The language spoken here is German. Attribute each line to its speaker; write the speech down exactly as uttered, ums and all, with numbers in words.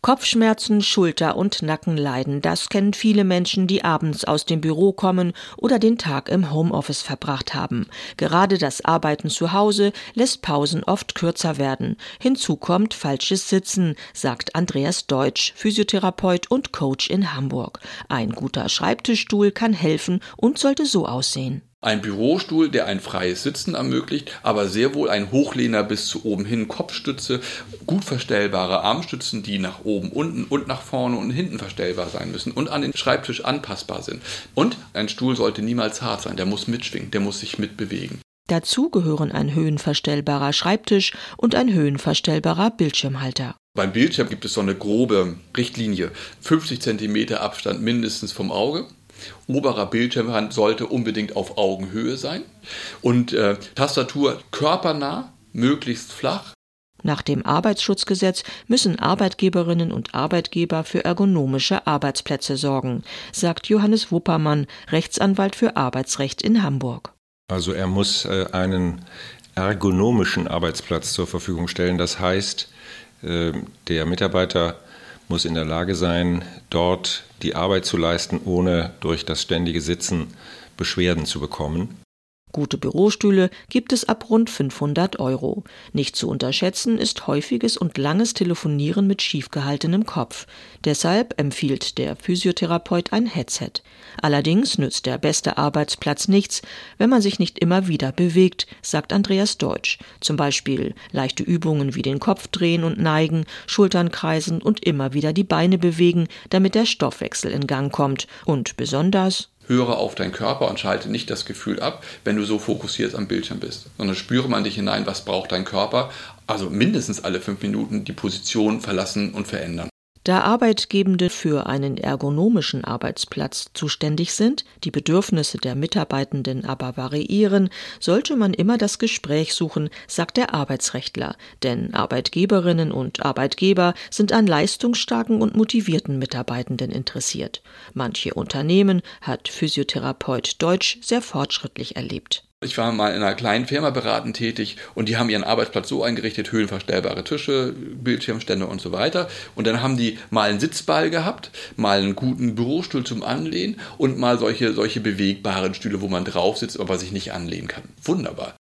Speaker 1: Kopfschmerzen, Schulter- und Nackenleiden, das kennen viele Menschen, die abends aus dem Büro kommen oder den Tag im Homeoffice verbracht haben. Gerade das Arbeiten zu Hause lässt Pausen oft kürzer werden. Hinzu kommt falsches Sitzen, sagt Andreas Deutsch, Physiotherapeut und Coach in Hamburg. Ein guter Schreibtischstuhl kann helfen und sollte so aussehen.
Speaker 2: Ein Bürostuhl, der ein freies Sitzen ermöglicht, aber sehr wohl ein Hochlehner bis zu oben hin, Kopfstütze, gut verstellbare Armstützen, die nach oben, unten und nach vorne und hinten verstellbar sein müssen und an den Schreibtisch anpassbar sind. Und ein Stuhl sollte niemals hart sein, der muss mitschwingen, der muss sich mitbewegen.
Speaker 1: Dazu gehören ein höhenverstellbarer Schreibtisch und ein höhenverstellbarer Bildschirmhalter.
Speaker 2: Beim Bildschirm gibt es so eine grobe Richtlinie, fünfzig Zentimeter Abstand mindestens vom Auge. Oberer Bildschirmrand sollte unbedingt auf Augenhöhe sein und äh, Tastatur körpernah, möglichst flach.
Speaker 1: Nach dem Arbeitsschutzgesetz müssen Arbeitgeberinnen und Arbeitgeber für ergonomische Arbeitsplätze sorgen, sagt Johannes Wuppermann, Rechtsanwalt für Arbeitsrecht in Hamburg.
Speaker 3: Also er muss äh, einen ergonomischen Arbeitsplatz zur Verfügung stellen. Das heißt, äh, der Mitarbeiter muss in der Lage sein, dort die Arbeit zu leisten, ohne durch das ständige Sitzen Beschwerden zu bekommen.
Speaker 1: Gute Bürostühle gibt es ab rund fünfhundert Euro. Nicht zu unterschätzen ist häufiges und langes Telefonieren mit schiefgehaltenem Kopf. Deshalb empfiehlt der Physiotherapeut ein Headset. Allerdings nützt der beste Arbeitsplatz nichts, wenn man sich nicht immer wieder bewegt, sagt Andreas Deutsch. Zum Beispiel leichte Übungen wie den Kopf drehen und neigen, Schultern kreisen und immer wieder die Beine bewegen, damit der Stoffwechsel in Gang kommt. Und besonders:
Speaker 2: Höre auf deinen Körper und schalte nicht das Gefühl ab, wenn du so fokussiert am Bildschirm bist, sondern spüre mal in dich hinein, was braucht dein Körper. Also mindestens alle fünf Minuten die Position verlassen und verändern.
Speaker 1: Da Arbeitgebende für einen ergonomischen Arbeitsplatz zuständig sind, die Bedürfnisse der Mitarbeitenden aber variieren, sollte man immer das Gespräch suchen, sagt der Arbeitsrechtler. Denn Arbeitgeberinnen und Arbeitgeber sind an leistungsstarken und motivierten Mitarbeitenden interessiert. Manche Unternehmen hat Physiotherapeut Deutsch sehr fortschrittlich erlebt.
Speaker 2: Ich war mal in einer kleinen Firma beratend tätig und die haben ihren Arbeitsplatz so eingerichtet, höhenverstellbare Tische, Bildschirmstände und so weiter. Und dann haben die mal einen Sitzball gehabt, mal einen guten Bürostuhl zum Anlehnen und mal solche, solche bewegbaren Stühle, wo man drauf sitzt, aber sich nicht anlehnen kann. Wunderbar.